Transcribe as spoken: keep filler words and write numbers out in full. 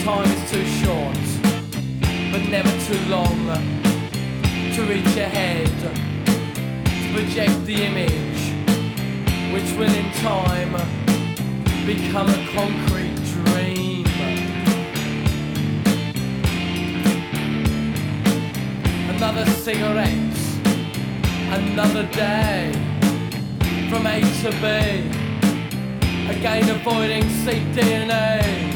Time is too short, but never too long to reach ahead, to project the image, which will in time become a concrete dream. Another cigarette, another day, from A to B, again avoiding C D and A.